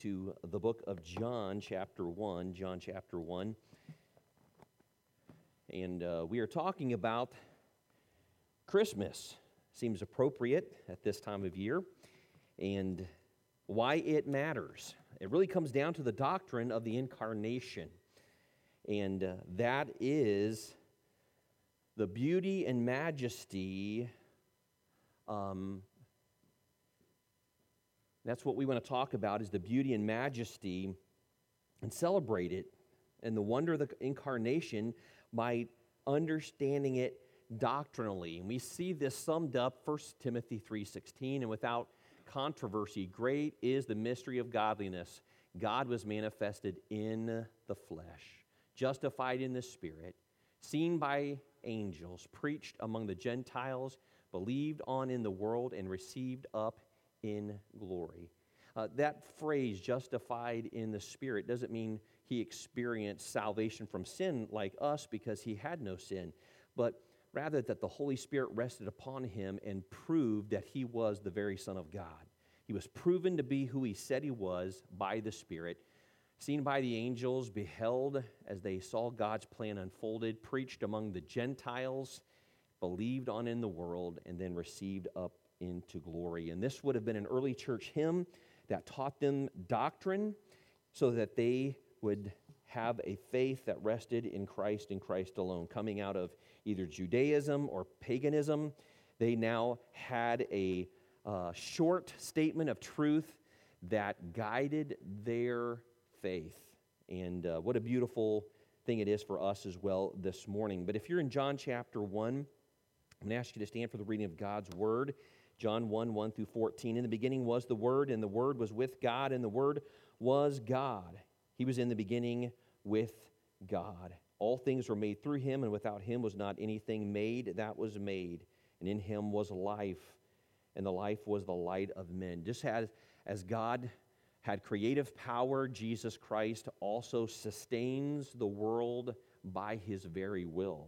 to the book of John, chapter 1. John, chapter 1. And we are talking about Christmas. Seems appropriate at this time of year. And why it matters. It really comes down to the doctrine of the incarnation. And that is the beauty and majesty. That's what we want to talk about, is the beauty and majesty and celebrate it and the wonder of the incarnation by understanding it doctrinally. And we see this summed up 1 Timothy 3:16, and without controversy, great is the mystery of godliness. God was manifested in the flesh, justified in the Spirit, seen by angels, preached among the Gentiles, believed on in the world, and received up in glory. That phrase, justified in the Spirit, doesn't mean he experienced salvation from sin like us because he had no sin, but rather that the Holy Spirit rested upon him and proved that he was the very Son of God. He was proven to be who he said he was by the Spirit, seen by the angels, beheld as they saw God's plan unfolded, preached among the Gentiles, believed on in the world, and then received up into glory. And this would have been an early church hymn that taught them doctrine so that they would have a faith that rested in Christ and Christ alone. Coming out of either Judaism or paganism, they now had a short statement of truth that guided their faith. And what a beautiful thing it is for us as well this morning. But if you're in John chapter 1, I'm going to ask you to stand for the reading of God's Word. John 1, 1 through 14. In the beginning was the Word, and the Word was with God, and the Word was God. He was in the beginning with God. All things were made through him, and without him was not anything made that was made. And in him was life, and the life was the light of men. Just as God had creative power, Jesus Christ also sustains the world by his very will.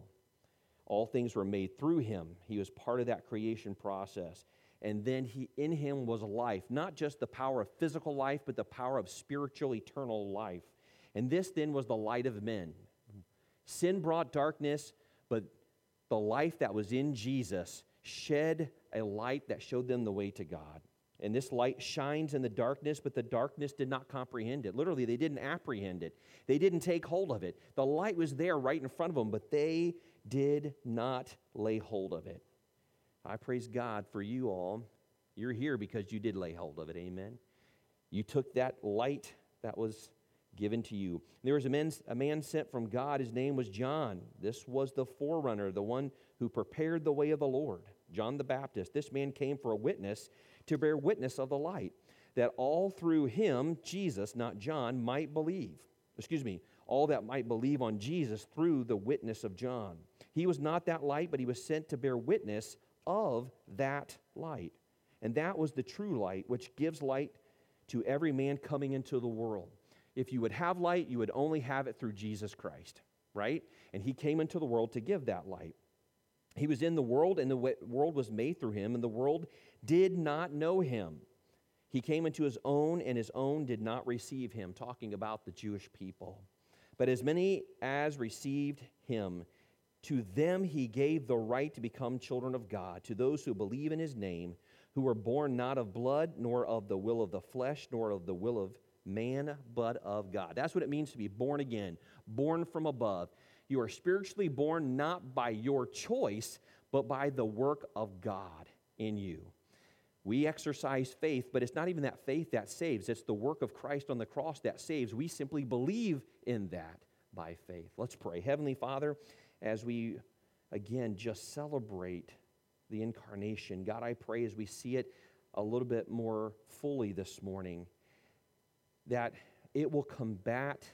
All things were made through him. He was part of that creation process. And then in him was life, not just the power of physical life, but the power of spiritual, eternal life. And this then was the light of men. Sin brought darkness, but the life that was in Jesus shed a light that showed them the way to God. And this light shines in the darkness, but the darkness did not comprehend it. Literally, they didn't apprehend it. They didn't take hold of it. The light was there right in front of them, but they did not lay hold of it. I praise God for you all. You're here because you did lay hold of it, amen? You took that light that was given to you. There was a man sent from God. His name was John. This was the forerunner, the one who prepared the way of the Lord, John the Baptist. This man came for a witness, to bear witness of the light, that all through him, Jesus, not John, might believe. All that might believe on Jesus through the witness of John. He was not that light, but he was sent to bear witness of that light. And that was the true light, which gives light to every man coming into the world. If you would have light, you would only have it through Jesus Christ, right? And he came into the world to give that light. He was in the world, and the world was made through him, and the world did not know him. He came into his own, and his own did not receive him, talking about the Jewish people. But as many as received him, to them he gave the right to become children of God, to those who believe in his name, who were born not of blood, nor of the will of the flesh, nor of the will of man, but of God. That's what it means to be born again, born from above. You are spiritually born not by your choice, but by the work of God in you. We exercise faith, but it's not even that faith that saves. It's the work of Christ on the cross that saves. We simply believe in that by faith. Let's pray. Heavenly Father, as we, again, just celebrate the incarnation, God, I pray as we see it a little bit more fully this morning, that it will combat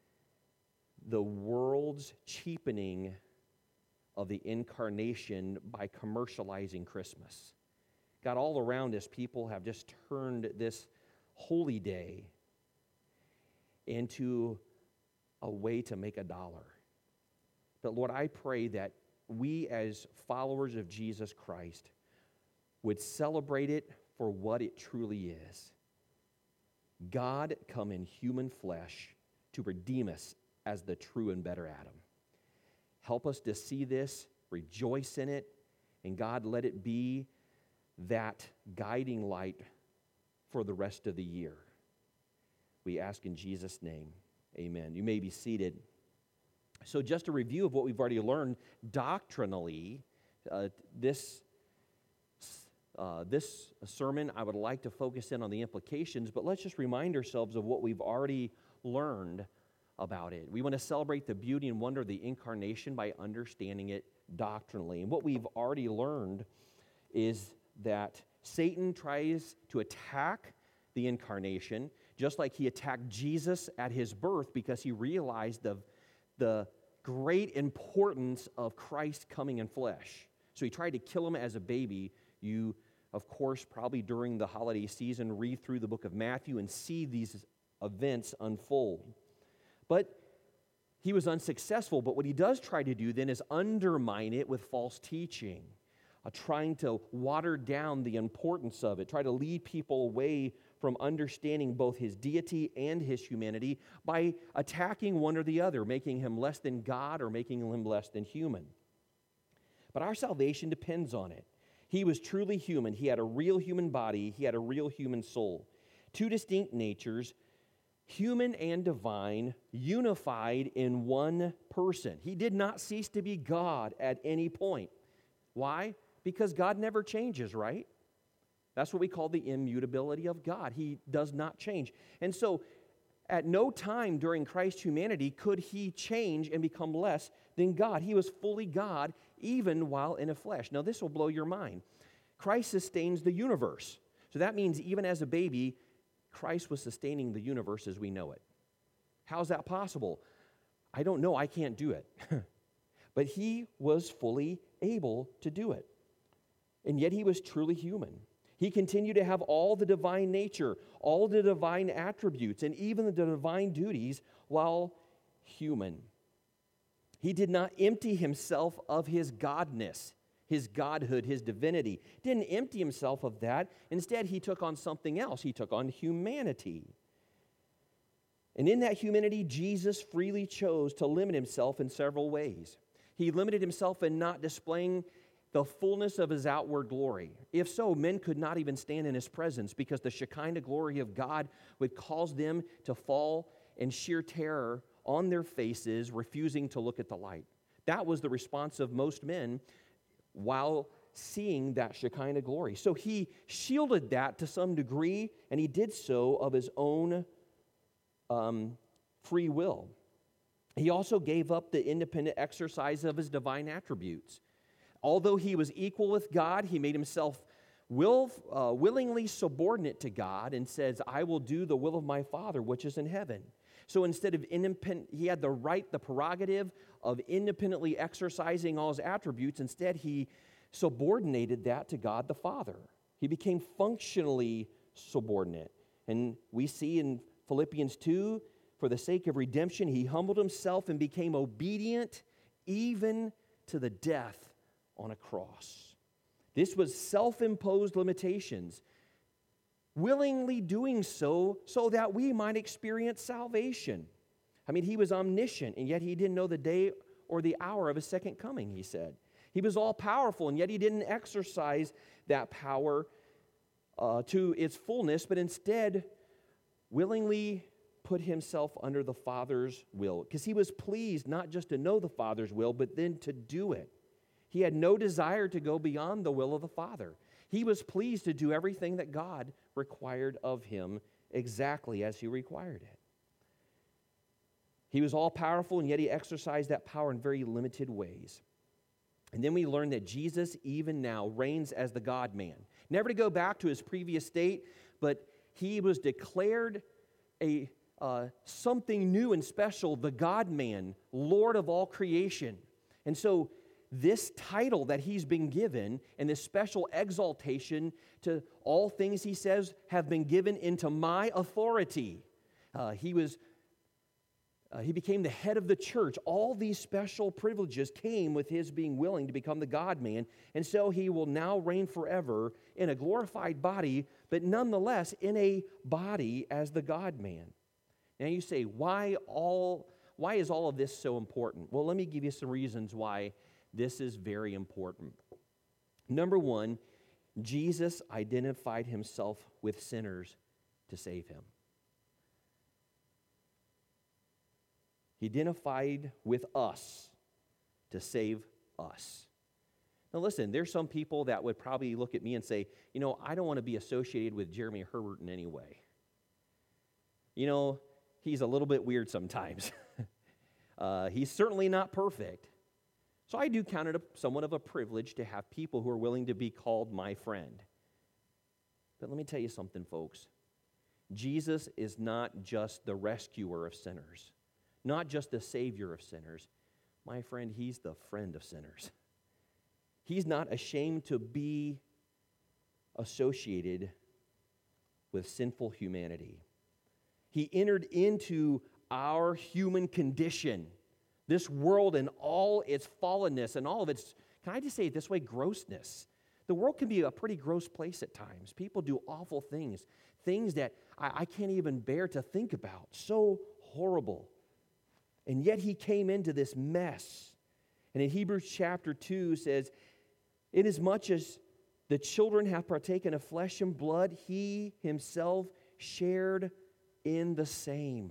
the world's cheapening of the incarnation by commercializing Christmas. God, all around us, people have just turned this holy day into a way to make a dollar. But Lord, I pray that we as followers of Jesus Christ would celebrate it for what it truly is. God come in human flesh to redeem us as the true and better Adam. Help us to see this, rejoice in it, and God, let it be that guiding light for the rest of the year. We ask in Jesus' name, amen. You may be seated. So just a review of what we've already learned doctrinally, this sermon, I would like to focus in on the implications, but let's just remind ourselves of what we've already learned about it. We want to celebrate the beauty and wonder of the incarnation by understanding it doctrinally. And what we've already learned is that Satan tries to attack the incarnation, just like he attacked Jesus at his birth, because he realized the great importance of Christ coming in flesh. So he tried to kill him as a baby. You, of course, probably during the holiday season, read through the book of Matthew and see these events unfold. But he was unsuccessful. But what he does try to do then is undermine it with false teaching, trying to water down the importance of it, try to lead people away from understanding both his deity and his humanity by attacking one or the other, making him less than God or making him less than human. But our salvation depends on it. He was truly human. He had a real human body. He had a real human soul. Two distinct natures, human and divine, unified in one person. He did not cease to be God at any point. Why? Because God never changes, right? That's what we call the immutability of God. He does not change. And so, at no time during Christ's humanity could he change and become less than God. He was fully God even while in a flesh. Now, this will blow your mind. Christ sustains the universe. So that means even as a baby, Christ was sustaining the universe as we know it. How is that possible? I don't know. I can't do it. But he was fully able to do it. And yet he was truly human. He continued to have all the divine nature, all the divine attributes, and even the divine duties while human. He did not empty himself of his godness, his godhood, his divinity. Didn't empty himself of that. Instead, he took on something else. He took on humanity. And in that humanity, Jesus freely chose to limit himself in several ways. He limited himself in not displaying the fullness of his outward glory. If so, men could not even stand in his presence because the Shekinah glory of God would cause them to fall in sheer terror on their faces, refusing to look at the light. That was the response of most men while seeing that Shekinah glory. So he shielded that to some degree, and he did so of his own free will. He also gave up the independent exercise of his divine attributes. Although he was equal with God, he made himself willingly subordinate to God and says, I will do the will of my Father, which is in heaven. So instead of independent, he had the right, the prerogative of independently exercising all his attributes. Instead, he subordinated that to God the Father. He became functionally subordinate. And we see in Philippians 2, for the sake of redemption, he humbled himself and became obedient even to the death on a cross. This was self-imposed limitations, willingly doing so that we might experience salvation. I mean, he was omniscient, and yet he didn't know the day or the hour of his second coming, he said. He was all-powerful, and yet he didn't exercise that power to its fullness, but instead willingly put himself under the Father's will, because he was pleased not just to know the Father's will, but then to do it. He had no desire to go beyond the will of the Father. He was pleased to do everything that God required of him exactly as he required it. He was all-powerful, and yet he exercised that power in very limited ways. And then we learn that Jesus, even now, reigns as the God-man. Never to go back to his previous state, but he was declared something new and special, the God-man, Lord of all creation. And so this title that he's been given and this special exaltation to all things, he says, have been given into my authority. He was He became the head of the church. All these special privileges came with his being willing to become the God-man. And so he will now reign forever in a glorified body, but nonetheless in a body as the God-man. Now you say, why is all of this so important? Well, let me give you some reasons why this is very important. Number one, Jesus identified himself with sinners to save him. He identified with us to save us. Now listen, there's some people that would probably look at me and say, I don't want to be associated with Jeremy Herbert in any way. He's a little bit weird sometimes. He's certainly not perfect. So I do count it somewhat of a privilege to have people who are willing to be called my friend. But let me tell you something, folks. Jesus is not just the rescuer of sinners, not just the savior of sinners. My friend, he's the friend of sinners. He's not ashamed to be associated with sinful humanity. He entered into our human condition, this world and all its fallenness and all of its, can I just say it this way, grossness. The world can be a pretty gross place at times. People do awful things, things that I can't even bear to think about. So horrible. And yet he came into this mess. And in Hebrews chapter 2 says, inasmuch as the children have partaken of flesh and blood, he himself shared in the same.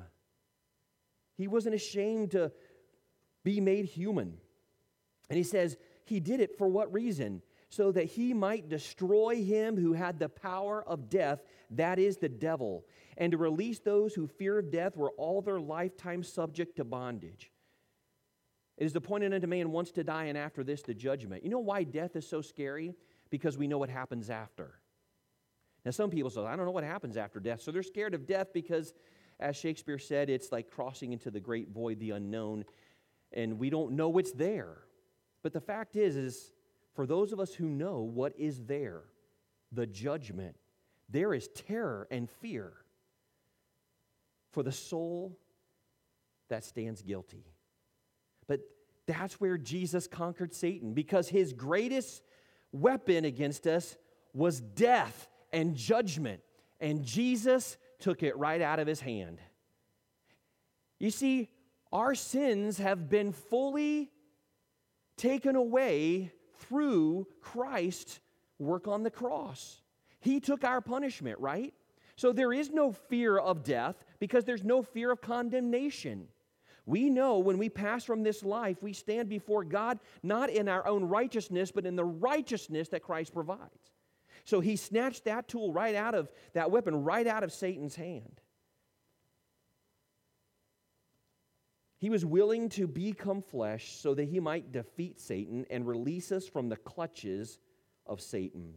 He wasn't ashamed to be made human. And he says he did it for what reason? So that he might destroy him who had the power of death, that is the devil, and to release those who fear of death were all their lifetime subject to bondage. It is appointed unto man once to die, and after this the judgment. You know why death is so scary? Because we know what happens after. Now some people say, I don't know what happens after death. So they're scared of death because, as Shakespeare said, it's like crossing into the great void, the unknown, and we don't know what's there. But the fact is for those of us who know what is there, the judgment, there is terror and fear for the soul that stands guilty. But that's where Jesus conquered Satan, because his greatest weapon against us was death and judgment, and Jesus took it right out of his hand. You see, our sins have been fully taken away through Christ's work on the cross. He took our punishment, right? So there is no fear of death because there's no fear of condemnation. We know when we pass from this life, we stand before God not in our own righteousness, but in the righteousness that Christ provides. So he snatched that tool right out of, that weapon right out of Satan's hand. He was willing to become flesh so that he might defeat Satan and release us from the clutches of Satan.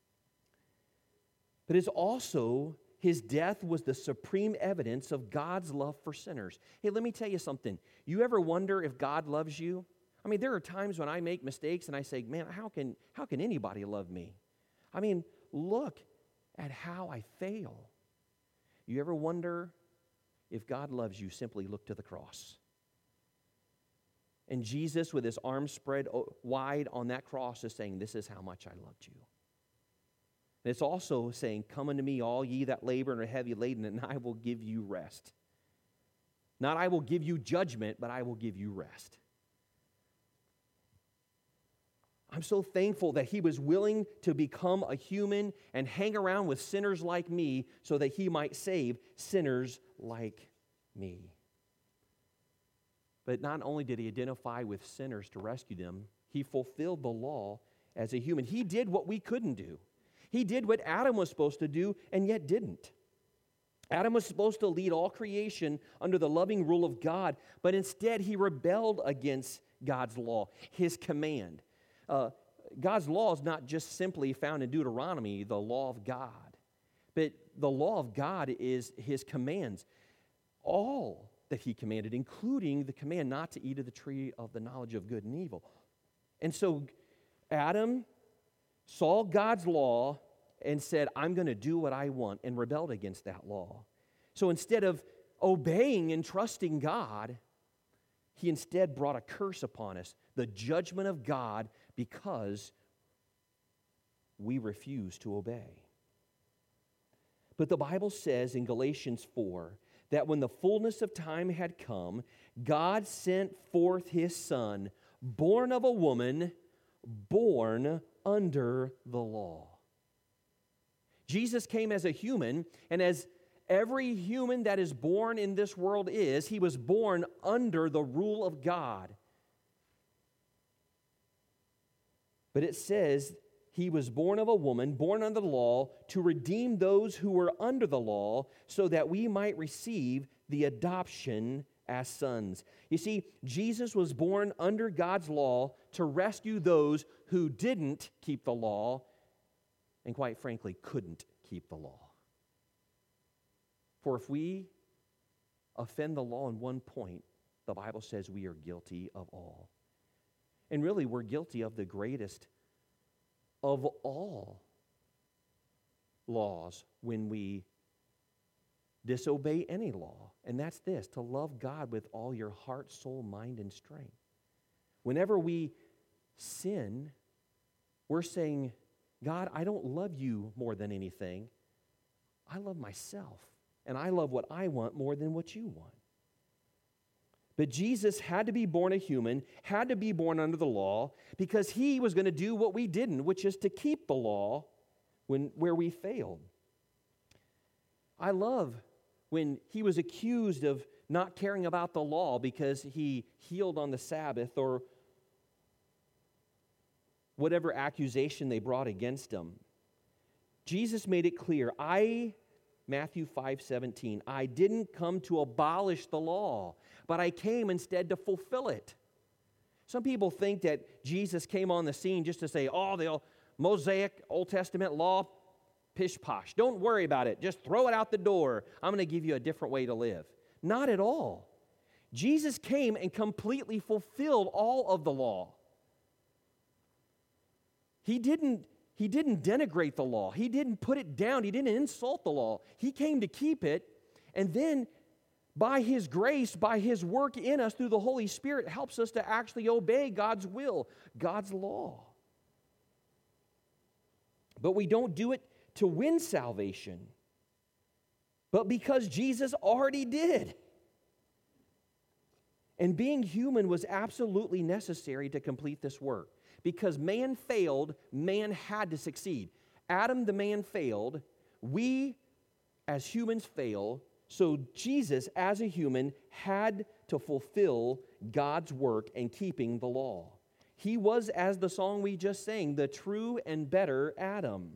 But it's also, his death was the supreme evidence of God's love for sinners. Hey, let me tell you something. You ever wonder if God loves you? I mean, there are times when I make mistakes and I say, man, how can anybody love me? I mean, look at how I fail. You ever wonder if God loves you? Simply look to the cross. And Jesus, with his arms spread wide on that cross, is saying, this is how much I loved you. And it's also saying, come unto me, all ye that labor and are heavy laden, and I will give you rest. Not I will give you judgment, but I will give you rest. I'm so thankful that he was willing to become a human and hang around with sinners like me so that he might save sinners like me. But not only did he identify with sinners to rescue them, he fulfilled the law as a human. He did what we couldn't do. He did what Adam was supposed to do and yet didn't. Adam was supposed to lead all creation under the loving rule of God, but instead he rebelled against God's law, his command. God's law is not just simply found in Deuteronomy, the law of God, but the law of God is his commands. All that he commanded, including the command not to eat of the tree of the knowledge of good and evil. And so Adam saw God's law and said, I'm going to do what I want, and rebelled against that law. So instead of obeying and trusting God, He instead brought a curse upon us, the judgment of God, because we refuse to obey. But the Bible says in Galatians 4 that when the fullness of time had come, God sent forth His Son, born of a woman, born under the law. Jesus came as a human, and as every human that is born in this world is, He was born under the rule of God. But it says He was born of a woman, born under the law, to redeem those who were under the law, so that we might receive the adoption as sons. You see, Jesus was born under God's law to rescue those who didn't keep the law, and quite frankly, couldn't keep the law. For if we offend the law in one point, the Bible says we are guilty of all. And really, we're guilty of the greatest of all laws when we disobey any law. And that's this: to love God with all your heart, soul, mind, and strength. Whenever we sin, we're saying, God, I don't love you more than anything. I love myself, and I love what I want more than what you want. But Jesus had to be born a human, had to be born under the law, because He was going to do what we didn't, which is to keep the law where we failed. I love when He was accused of not caring about the law because He healed on the Sabbath, or whatever accusation they brought against Him. Jesus made it clear, Matthew 5:17, I didn't come to abolish the law, but I came instead to fulfill it. Some people think that Jesus came on the scene just to say, oh, the Mosaic Old Testament law, pish-posh. Don't worry about it. Just throw it out the door. I'm going to give you a different way to live. Not at all. Jesus came and completely fulfilled all of the law. He didn't denigrate the law. He didn't put it down. He didn't insult the law. He came to keep it, and then by His grace, by His work in us through the Holy Spirit, helps us to actually obey God's will, God's law. But we don't do it to win salvation, but because Jesus already did. And being human was absolutely necessary to complete this work. Because man failed, man had to succeed. Adam the man failed, we as humans fail, so Jesus as a human had to fulfill God's work in keeping the law. He was, as the song we just sang, the true and better Adam.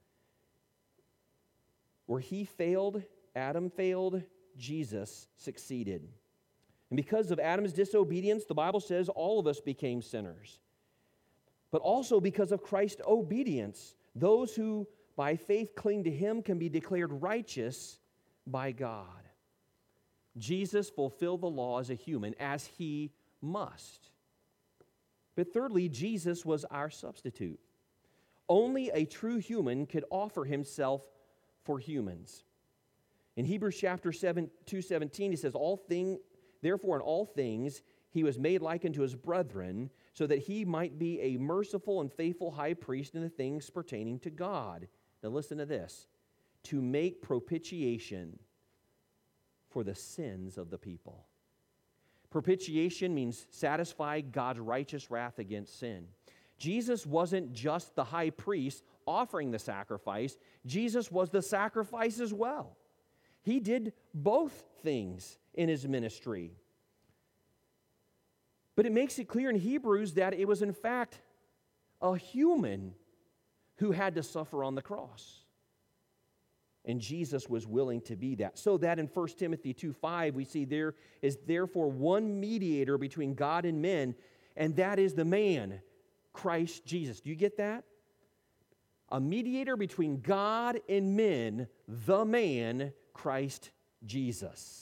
Where he failed, Adam failed, Jesus succeeded. And because of Adam's disobedience, the Bible says all of us became sinners. But also because of Christ's obedience, those who by faith cling to Him can be declared righteous by God. Jesus fulfilled the law as a human, as He must. But thirdly, Jesus was our substitute. Only a true human could offer Himself for humans. In Hebrews chapter 2:17, he says, Therefore in all things He was made like unto His brethren, so that He might be a merciful and faithful high priest in the things pertaining to God. Now listen to this. To make propitiation for the sins of the people. Propitiation means satisfy God's righteous wrath against sin. Jesus wasn't just the high priest offering the sacrifice. Jesus was the sacrifice as well. He did both things in His ministry. But it makes it clear in Hebrews that it was in fact a human who had to suffer on the cross. And Jesus was willing to be that. So that in 1 Timothy 2:5 we see there is therefore one mediator between God and men, and that is the man, Christ Jesus. Do you get that? A mediator between God and men, the man, Christ Jesus.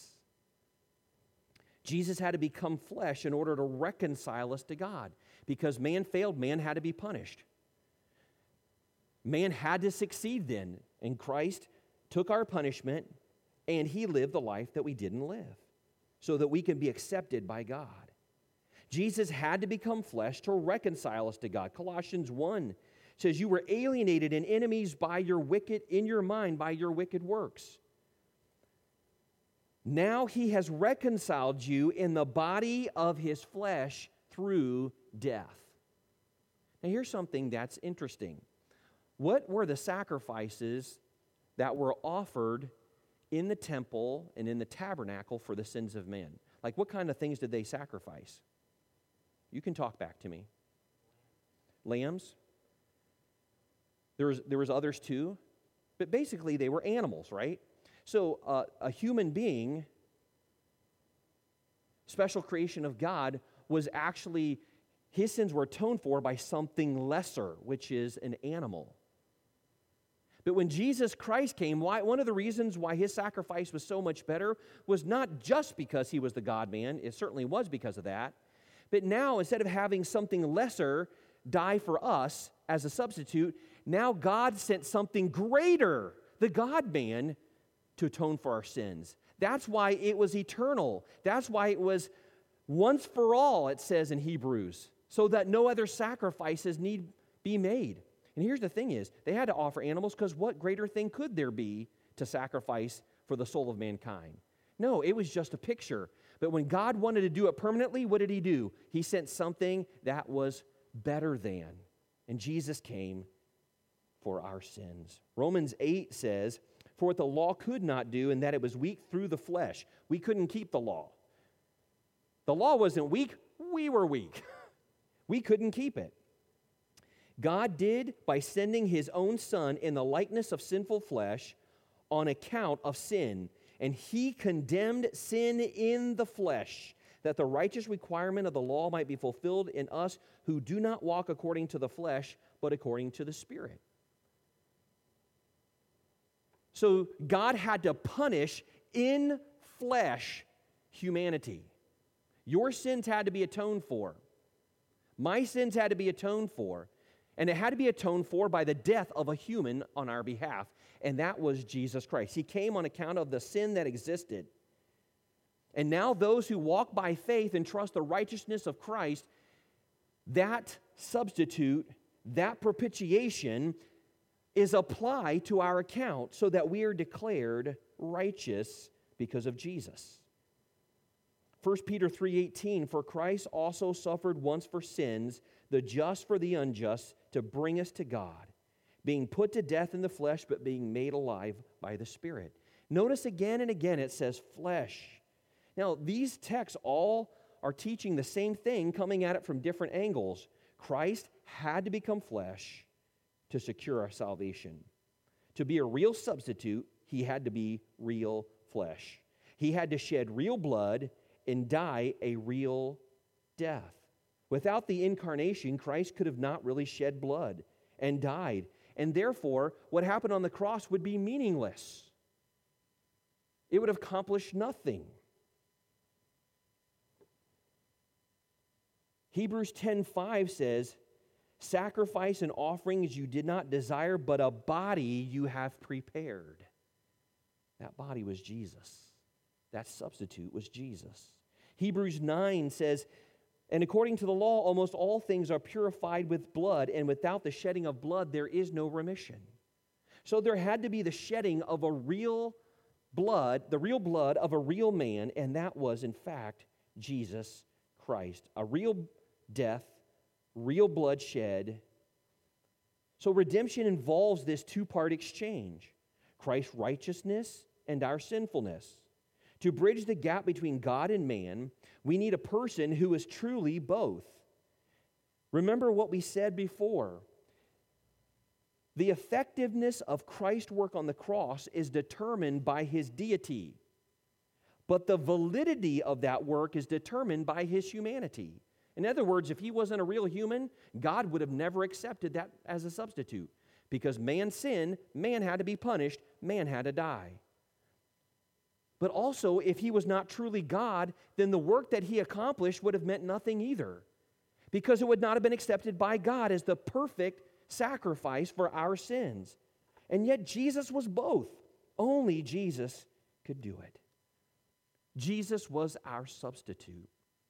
Jesus had to become flesh in order to reconcile us to God. Because man failed, man had to be punished. Man had to succeed then. And Christ took our punishment, and he lived the life that we didn't live so that we can be accepted by God. Jesus had to become flesh to reconcile us to God. Colossians 1 says, you were alienated and enemies by your mind by your wicked works. Now he has reconciled you in the body of his flesh through death. Now here's something that's interesting. What were the sacrifices that were offered in the temple and in the tabernacle for the sins of men? Like, what kind of things did they sacrifice? You can talk back to me. Lambs. There was others too, but basically they were animals, right? So a human being, special creation of God, was actually, his sins were atoned for by something lesser, which is an animal. But when Jesus Christ came, one of the reasons why his sacrifice was so much better was not just because he was the God-man. It certainly was because of that. But now, instead of having something lesser die for us as a substitute, now God sent something greater, the God-man, to atone for our sins. That's why it was eternal. That's why it was once for all, it says in Hebrews, so that no other sacrifices need be made. And here's the thing is, they had to offer animals because what greater thing could there be to sacrifice for the soul of mankind? No, it was just a picture. But when God wanted to do it permanently, what did he do? He sent something that was better than. And Jesus came for our sins. Romans 8 says, for what the law could not do, and that it was weak through the flesh. We couldn't keep the law. The law wasn't weak, we were weak. We couldn't keep it. God did by sending his own Son in the likeness of sinful flesh on account of sin. And he condemned sin in the flesh, that the righteous requirement of the law might be fulfilled in us who do not walk according to the flesh, but according to the Spirit. So God had to punish in flesh humanity. Your sins had to be atoned for. My sins had to be atoned for. And it had to be atoned for by the death of a human on our behalf, and that was Jesus Christ. He came on account of the sin that existed. And now those who walk by faith and trust the righteousness of Christ, that substitute, that propitiation is applied to our account so that we are declared righteous because of Jesus. 1 Peter 3:18, for Christ also suffered once for sins, the just for the unjust, to bring us to God, being put to death in the flesh, but being made alive by the Spirit. Notice again and again it says flesh. Now, these texts all are teaching the same thing, coming at it from different angles. Christ had to become flesh to secure our salvation. To be a real substitute, he had to be real flesh. He had to shed real blood and die a real death. Without the incarnation, Christ could have not really shed blood and died. And therefore, what happened on the cross would be meaningless. It would have accomplished nothing. Hebrews 10:5 says, sacrifice and offerings you did not desire, but a body you have prepared. That body was Jesus. That substitute was Jesus. Hebrews 9 says, and according to the law, almost all things are purified with blood, and without the shedding of blood, there is no remission. So there had to be the shedding of a real blood, the real blood of a real man, and that was, in fact, Jesus Christ. A real death, real blood shed. So redemption involves this two-part exchange, Christ's righteousness and our sinfulness. To bridge the gap between God and man, we need a person who is truly both. Remember what we said before. The effectiveness of Christ's work on the cross is determined by his deity, but the validity of that work is determined by his humanity. In other words, if he wasn't a real human, God would have never accepted that as a substitute, because man sinned, man had to be punished, man had to die. But also, if he was not truly God, then the work that he accomplished would have meant nothing either, because it would not have been accepted by God as the perfect sacrifice for our sins. And yet Jesus was both. Only Jesus could do it. Jesus was our substitute.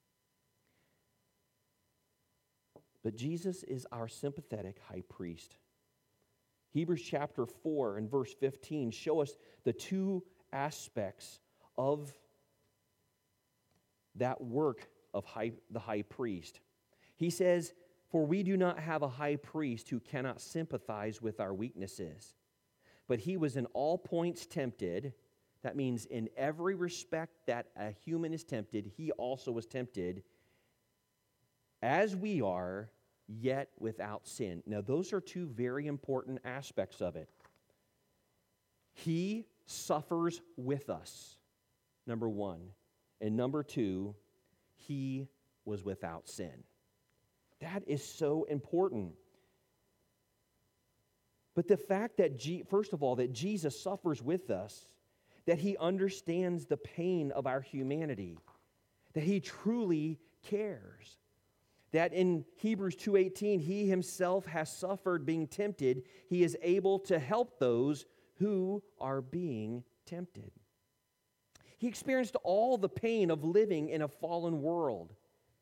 But Jesus is our sympathetic high priest. Hebrews chapter 4 and verse 15 show us the two aspects of that work of the high priest. He says, "For we do not have a high priest who cannot sympathize with our weaknesses, but he was in all points tempted." That means in every respect that a human is tempted, he also was tempted, as we are, yet without sin. Now, those are two very important aspects of it. He suffers with us, number one. And number two, he was without sin. That is so important. But the fact that, first of all, that Jesus suffers with us, that he understands the pain of our humanity, that he truly cares, that in Hebrews 2:18, he himself has suffered being tempted, he is able to help those who are being tempted. He experienced all the pain of living in a fallen world.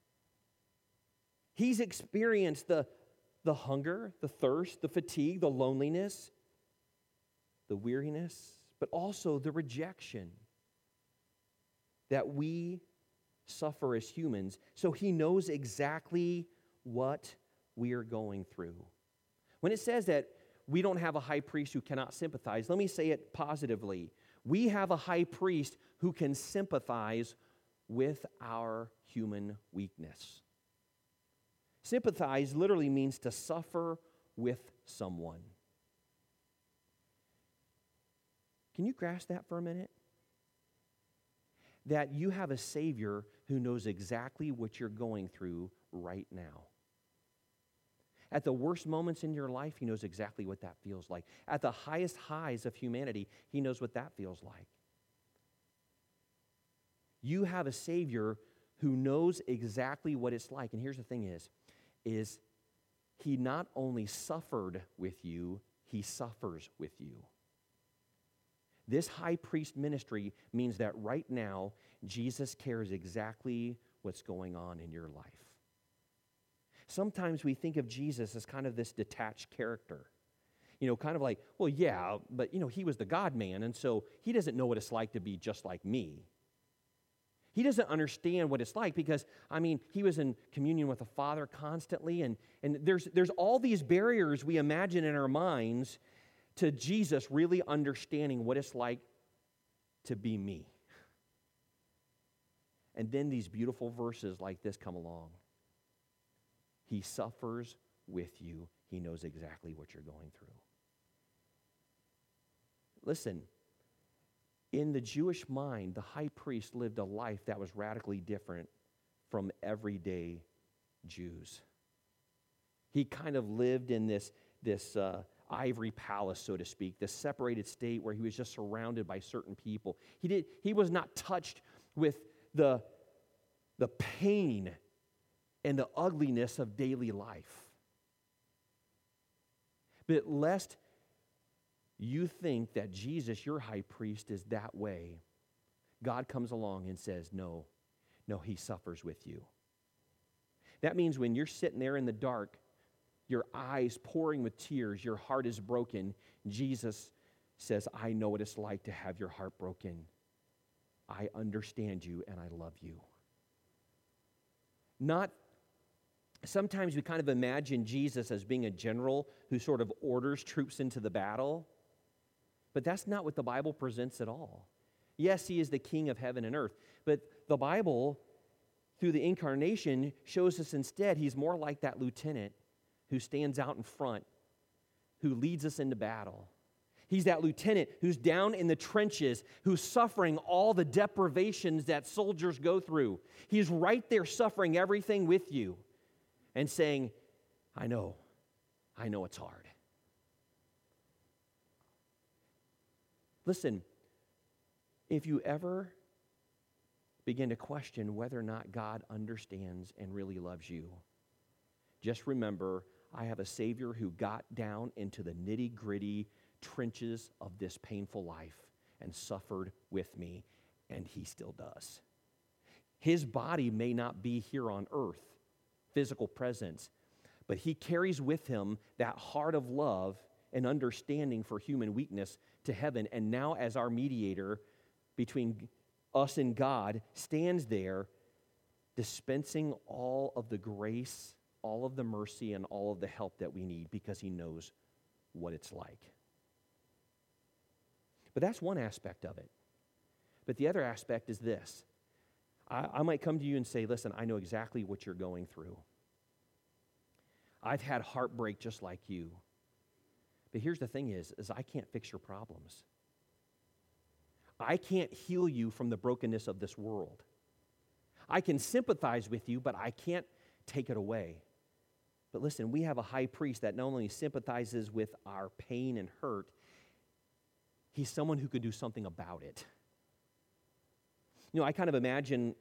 He's experienced the hunger, the thirst, the fatigue, the loneliness, the weariness, but also the rejection that we suffer as humans. So he knows exactly what we are going through. When it says that we don't have a high priest who cannot sympathize, let me say it positively. We have a high priest who can sympathize with our human weakness. Sympathize literally means to suffer with someone. Can you grasp that for a minute? That you have a Savior who knows exactly what you're going through right now. At the worst moments in your life, he knows exactly what that feels like. At the highest highs of humanity, he knows what that feels like. You have a Savior who knows exactly what it's like. And here's the thing is he not only suffered with you, he suffers with you. This high priest ministry means that right now, Jesus cares exactly what's going on in your life. Sometimes we think of Jesus as kind of this detached character. Kind of like, well, yeah, but, he was the God-man, and so he doesn't know what it's like to be just like me. He doesn't understand what it's like because, he was in communion with the Father constantly, and there's all these barriers we imagine in our minds to Jesus really understanding what it's like to be me. And then these beautiful verses like this come along. He suffers with you. He knows exactly what you're going through. Listen, in the Jewish mind, the high priest lived a life that was radically different from everyday Jews. He kind of lived in this ivory palace, so to speak, this separated state where he was just surrounded by certain people. He was not touched with the pain and the ugliness of daily life. But lest you think that Jesus, your high priest, is that way, God comes along and says, no, he suffers with you. That means when you're sitting there in the dark, your eyes pouring with tears, your heart is broken, Jesus says, I know what it's like to have your heart broken. I understand you and I love you. Sometimes we kind of imagine Jesus as being a general who sort of orders troops into the battle, but that's not what the Bible presents at all. Yes, he is the king of heaven and earth, but the Bible, through the incarnation, shows us instead he's more like that lieutenant who stands out in front, who leads us into battle. He's that lieutenant who's down in the trenches, who's suffering all the deprivations that soldiers go through. He's right there suffering everything with you and saying, I know it's hard. Listen, if you ever begin to question whether or not God understands and really loves you, just remember, I have a Savior who got down into the nitty-gritty trenches of this painful life. and suffered with me, and he still does. His body may not be here on earth, physical presence, but he carries with him that heart of love and understanding for human weakness to heaven. And now, as our mediator between us and God, stands there dispensing all of the grace, all of the mercy, and all of the help that we need because he knows what it's like. But that's one aspect of it. But the other aspect is this. I might come to you and say, listen, I know exactly what you're going through. I've had heartbreak just like you. But here's the thing is I can't fix your problems. I can't heal you from the brokenness of this world. I can sympathize with you, but I can't take it away. But listen, we have a high priest that not only sympathizes with our pain and hurt, he's someone who could do something about it. You know, I kind of imagine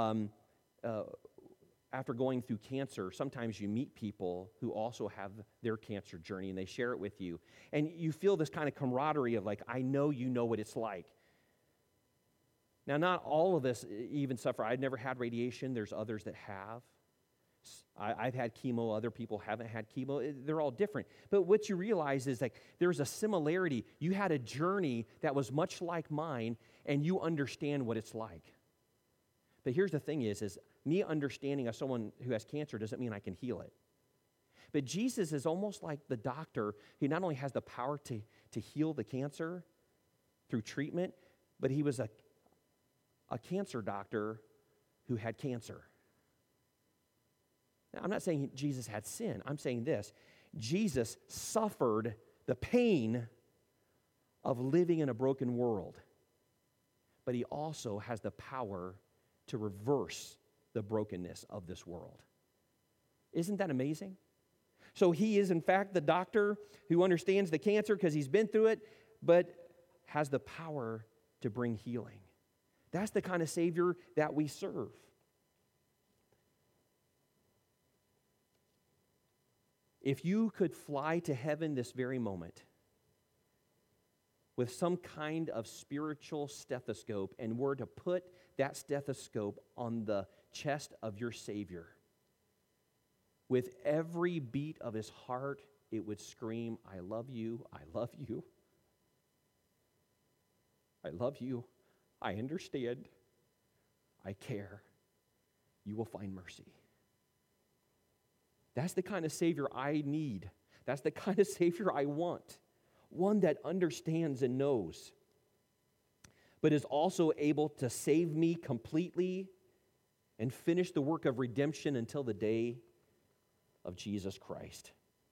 after going through cancer, sometimes you meet people who also have their cancer journey and they share it with you. And you feel this kind of camaraderie of like, I know you know what it's like. Now, not all of us even suffer. I've never had radiation. There's others that have. I've had chemo. Other people haven't had chemo. They're all different. But what you realize is like there's a similarity. You had a journey that was much like mine, and you understand what it's like. But here's the thing is me understanding of someone who has cancer doesn't mean I can heal it. But Jesus is almost like the doctor who not only has the power to heal the cancer through treatment, but he was a cancer doctor who had cancer. Now, I'm not saying Jesus had sin. I'm saying this. Jesus suffered the pain of living in a broken world, but he also has the power to reverse the brokenness of this world. Isn't that amazing? So he is, in fact, the doctor who understands the cancer because he's been through it, but has the power to bring healing. That's the kind of Savior that we serve. If you could fly to heaven this very moment with some kind of spiritual stethoscope and were to put that stethoscope on the chest of your Savior, with every beat of his heart, it would scream, I love you, I love you, I love you, I understand, I care, you will find mercy. That's the kind of Savior I need. That's the kind of Savior I want. One that understands and knows, but is also able to save me completely and finish the work of redemption until the day of Jesus Christ.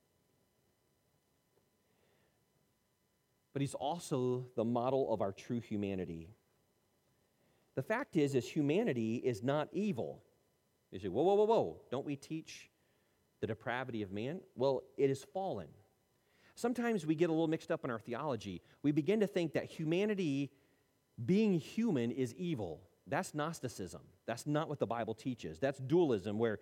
But he's also the model of our true humanity. The fact is humanity is not evil. You say, whoa, whoa, whoa, whoa. Don't we teach the depravity of man? Well, it is fallen. Sometimes we get a little mixed up in our theology. We begin to think that humanity, being human, is evil. That's Gnosticism. That's not what the Bible teaches. That's dualism, where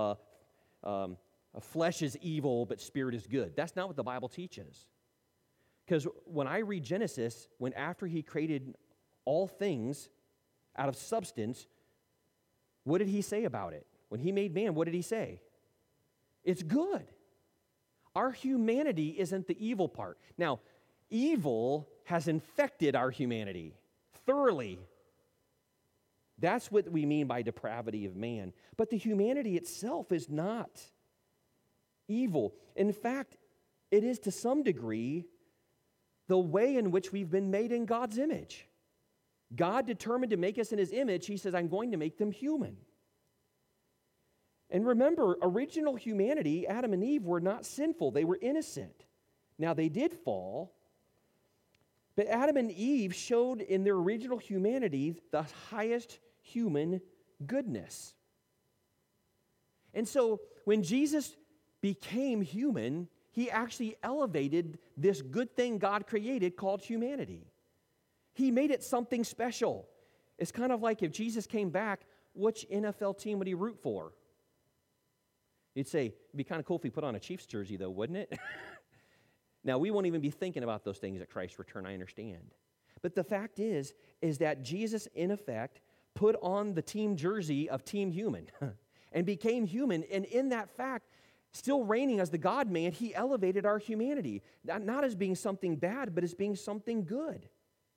flesh is evil, but spirit is good. That's not what the Bible teaches. Because when I read Genesis, when after he created all things out of substance, what did he say about it? When he made man, what did he say? It's good. Our humanity isn't the evil part. Now, evil has infected our humanity thoroughly. That's what we mean by depravity of man. But the humanity itself is not evil. In fact, it is to some degree the way in which we've been made in God's image. God determined to make us in his image. He says, I'm going to make them human. And remember, original humanity, Adam and Eve, were not sinful. They were innocent. Now, they did fall, but Adam and Eve showed in their original humanity the highest human goodness. And so, when Jesus became human, he actually elevated this good thing God created called humanity. He made it something special. It's kind of like if Jesus came back, which NFL team would he root for? You'd say, it'd be kind of cool if he put on a Chiefs jersey, though, wouldn't it? Now, we won't even be thinking about those things at Christ's return, I understand. But the fact is that Jesus, in effect, put on the team jersey of Team Human and became human. And in that fact, still reigning as the God-man, he elevated our humanity. Not as being something bad, but as being something good.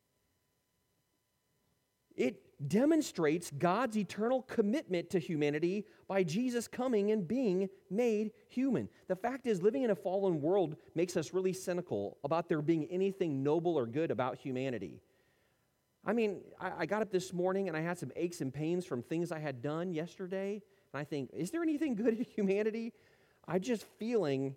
It demonstrates God's eternal commitment to humanity by Jesus coming and being made human. The fact is, living in a fallen world makes us really cynical about there being anything noble or good about humanity. I mean, I got up this morning and I had some aches and pains from things I had done yesterday. And I think, is there anything good in humanity? I'm just feeling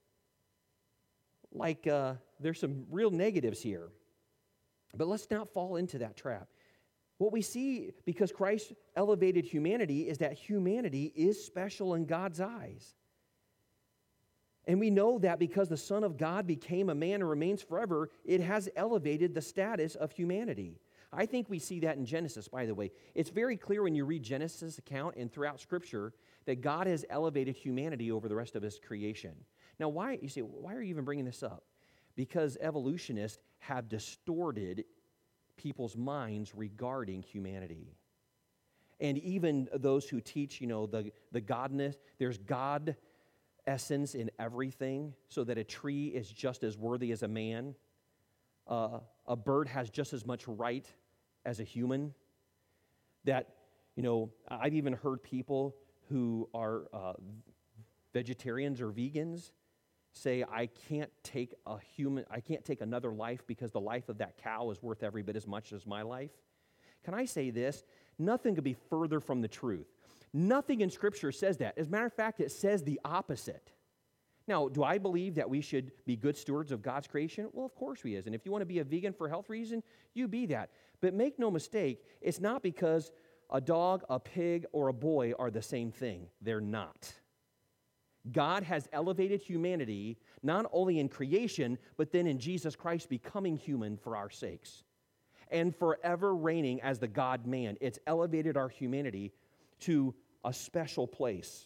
like there's some real negatives here. But let's not fall into that trap. What we see, because Christ elevated humanity, is that humanity is special in God's eyes. And we know that because the Son of God became a man and remains forever, it has elevated the status of humanity. I think we see that in Genesis, by the way. It's very clear when you read Genesis' account and throughout Scripture that God has elevated humanity over the rest of his creation. Now, why, you say, why are you even bringing this up? Because evolutionists have distorted people's minds regarding humanity. And even those who teach, the godness, there's God essence in everything, so that a tree is just as worthy as a man. A bird has just as much right as a human. That, I've even heard people who are vegetarians or vegans say, I can't take another life because the life of that cow is worth every bit as much as my life. Can I say this? Nothing could be further from the truth. Nothing in Scripture says that. As a matter of fact, it says the opposite. Now, do I believe that we should be good stewards of God's creation? Well, of course we is. And if you want to be a vegan for health reason, you be that. But make no mistake, it's not because a dog, a pig, or a boy are the same thing. They're not. God has elevated humanity not only in creation, but then in Jesus Christ becoming human for our sakes. And forever reigning as the God-man. It's elevated our humanity to a special place.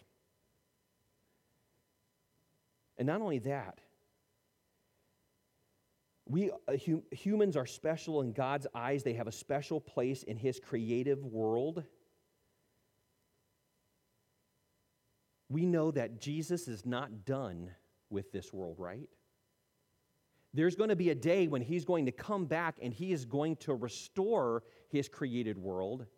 And not only that, humans are special in God's eyes. They have a special place in his creative world. We know that Jesus is not done with this world, right? There's going to be a day when he's going to come back and he is going to restore his created world.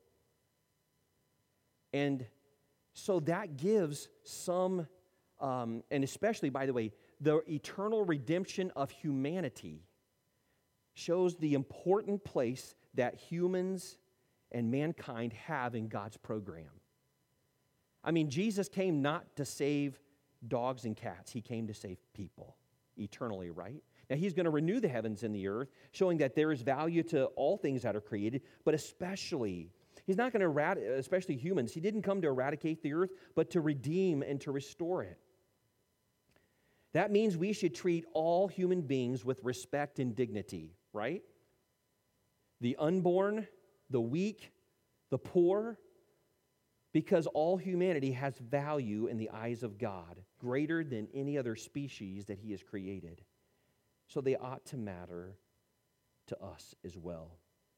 And so that gives some, and especially, by the way, the eternal redemption of humanity shows the important place that humans and mankind have in God's program. I mean, Jesus came not to save dogs and cats. He came to save people eternally, right? Now, he's going to renew the heavens and the earth, showing that there is value to all things that are created, but especially, he's not going to especially humans. He didn't come to eradicate the earth, but to redeem and to restore it. That means we should treat all human beings with respect and dignity, right? The unborn, the weak, the poor, because all humanity has value in the eyes of God, greater than any other species that he has created. So they ought to matter to us as well.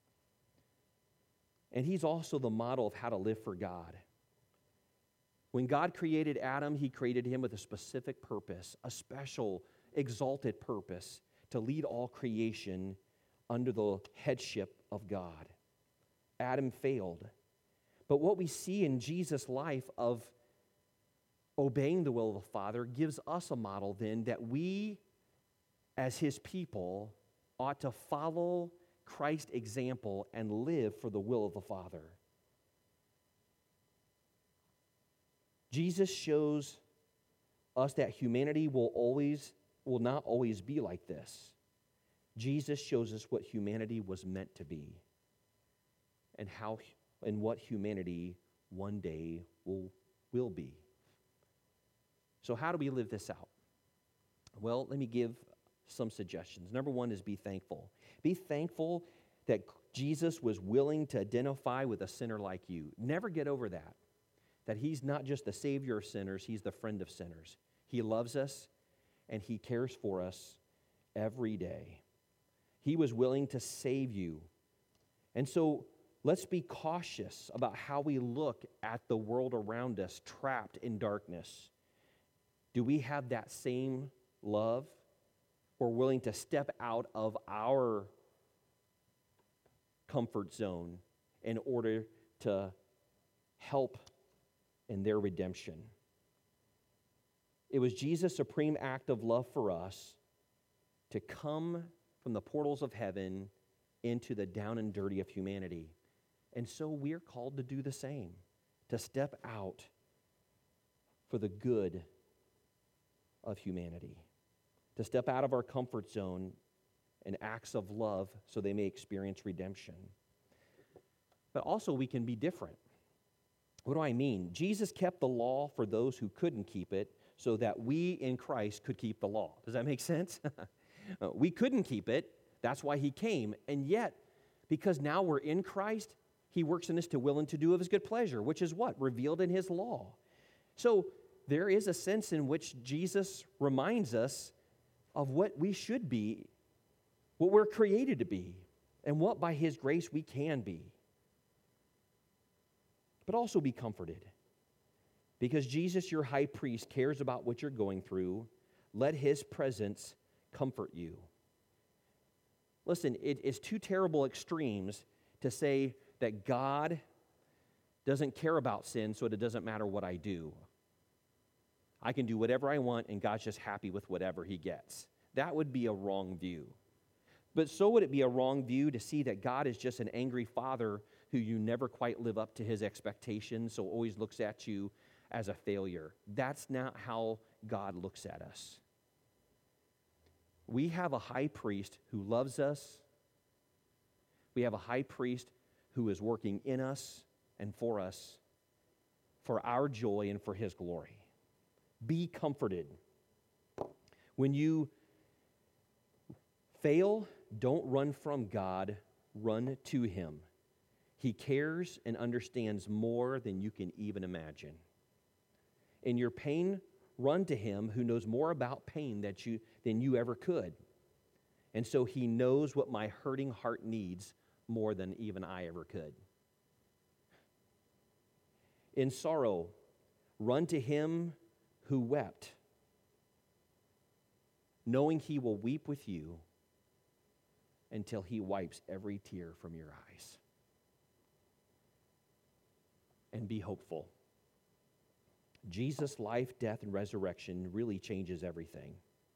And he's also the model of how to live for God. When God created Adam, he created him with a specific purpose, a special, exalted purpose to lead all creation under the headship of God. Adam failed. But what we see in Jesus' life of obeying the will of the Father gives us a model then that we, as his people, ought to follow Christ's example and live for the will of the Father. Jesus shows us that humanity will not always be like this. Jesus shows us what humanity was meant to be and what humanity one day will be. So how do we live this out? Well, let me give some suggestions. Number one is be thankful. Be thankful that Jesus was willing to identify with a sinner like you. Never get over that. That he's not just the Savior of sinners, he's the friend of sinners. He loves us and he cares for us every day. He was willing to save you. And so let's be cautious about how we look at the world around us trapped in darkness. Do we have that same love? We're willing to step out of our comfort zone in order to help in their redemption. It was Jesus' supreme act of love for us to come from the portals of heaven into the down and dirty of humanity. And so we're called to do the same, to step out for the good of humanity, to step out of our comfort zone in acts of love so they may experience redemption. But also we can be different. What do I mean? Jesus kept the law for those who couldn't keep it so that we in Christ could keep the law. Does that make sense? We couldn't keep it. That's why he came. And yet, because now we're in Christ, he works in us to will and to do of his good pleasure, which is what? Revealed in his law. So there is a sense in which Jesus reminds us of what we should be, what we're created to be, and what by his grace we can be. But also be comforted. Because Jesus, your high priest, cares about what you're going through. Let his presence comfort you. Listen, it's two terrible extremes to say that God doesn't care about sin, so it doesn't matter what I do. I can do whatever I want, and God's just happy with whatever he gets. That would be a wrong view. But so would it be a wrong view to see that God is just an angry father who you never quite live up to his expectations, so always looks at you as a failure. That's not how God looks at us. We have a high priest who loves us. We have a high priest who is working in us and for us, for our joy and for his glory. Be comforted. When you fail, don't run from God, run to him. He cares and understands more than you can even imagine. In your pain, run to him who knows more about pain than you ever could. And so he knows what my hurting heart needs more than even I ever could. In sorrow, run to him who wept, knowing he will weep with you until he wipes every tear from your eyes. And be hopeful. Jesus' life, death, and resurrection really changes everything.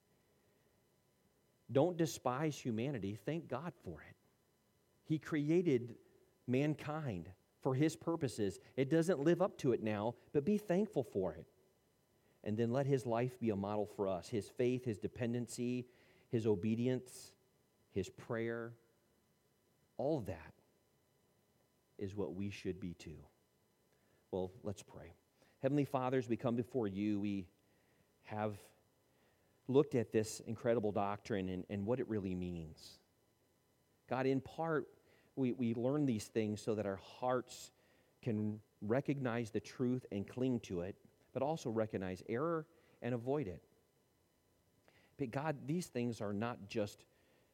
Don't despise humanity. Thank God for it. He created mankind for his purposes. It doesn't live up to it now, but be thankful for it. And then let his life be a model for us. His faith, his dependency, his obedience, his prayer, all of that is what we should be too. Well, let's pray. Heavenly Father, as we come before you, we have looked at this incredible doctrine and what it really means. God, in part, we learn these things so that our hearts can recognize the truth and cling to it, but also recognize error and avoid it. But God, these things are not just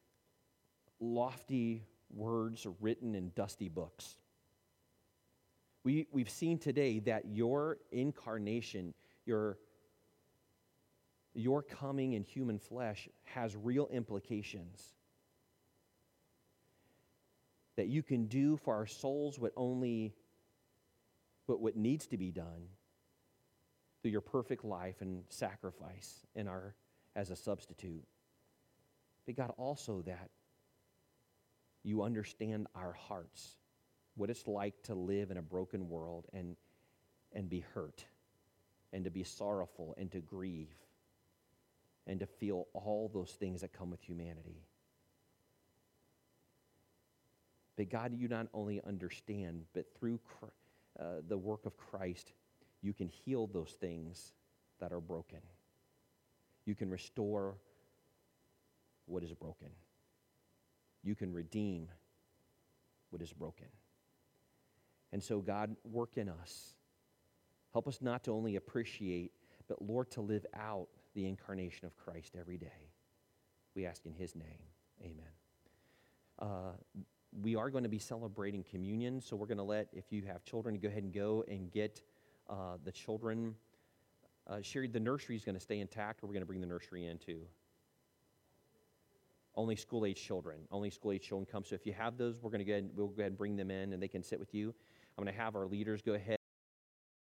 lofty words written in dusty books. We've seen today that your incarnation, your coming in human flesh has real implications. That you can do for our souls what needs to be done through your perfect life and sacrifice as a substitute. But God, also that you understand our hearts, what it's like to live in a broken world and be hurt, and to be sorrowful, and to grieve, and to feel all those things that come with humanity. But God, you not only understand, but through the work of Christ, you can heal those things that are broken. You can restore what is broken. You can redeem what is broken. And so, God, work in us. Help us not to only appreciate, but, Lord, to live out the incarnation of Christ every day. We ask in his name. Amen. we are going to be celebrating communion, so we're going to let, if you have children, go ahead and go and get the children. Sherry, the nursery is going to stay intact, or we're going to bring the nursery in too? Only school-age children. Only school-age children come. So if you have those, we'll go ahead and bring them in, and they can sit with you. I'm going to have our leaders go ahead